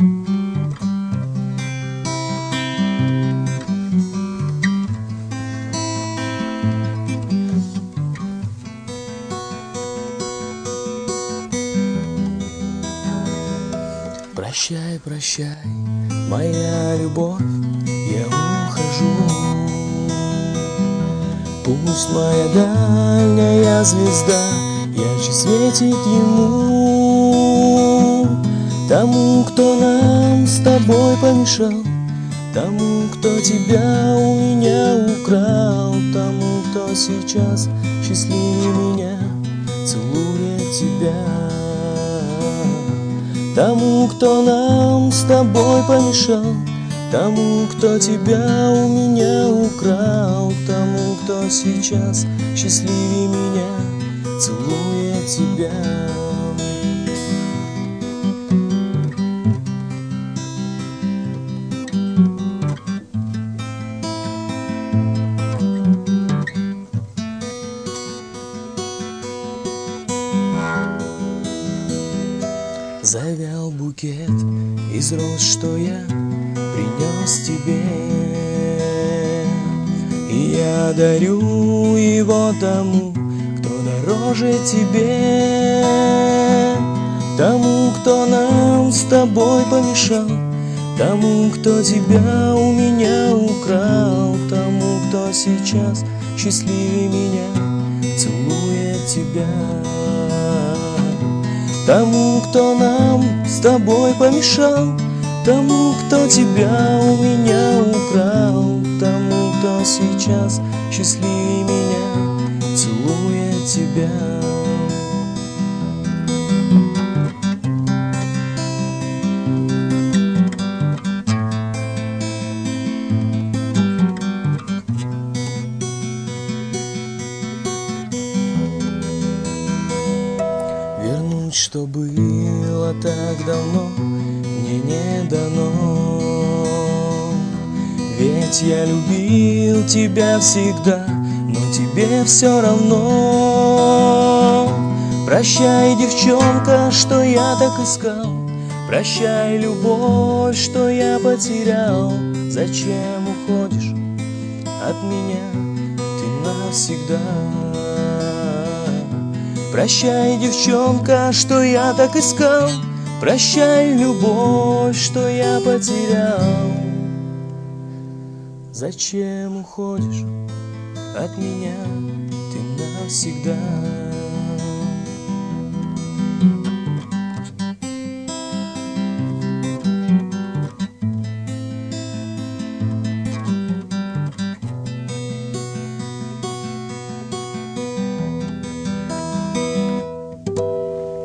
Прощай, прощай, моя любовь, я ухожу. Пусть моя дальняя звезда ярче светит ему, тому, кто нам с тобой помешал, тому, кто тебя у меня украл, тому, кто сейчас счастливее меня целует тебя. Тому, кто нам с тобой помешал, тому, кто тебя у меня украл, тому, кто сейчас счастливее меня целует тебя. Завял букет из роз, что я принес тебе, и я дарю его тому, кто дороже тебе, тому, кто нам с тобой помешал, тому, кто тебя у меня украл, тому, кто сейчас счастливее меня целует тебя. Тому, кто нам с тобой помешал, тому, кто тебя у меня украл, тому, кто сейчас счастливее меня целует тебя. Вернуть, что было так давно, мне не дано. Ведь я любил тебя всегда, но тебе все равно. Прощай, девчонка, что я так искал, прощай, любовь, что я потерял. Зачем уходишь от меня ты навсегда? Прощай, девчонка, что я так искал, прощай, любовь, что я потерял. Зачем уходишь от меня ты навсегда?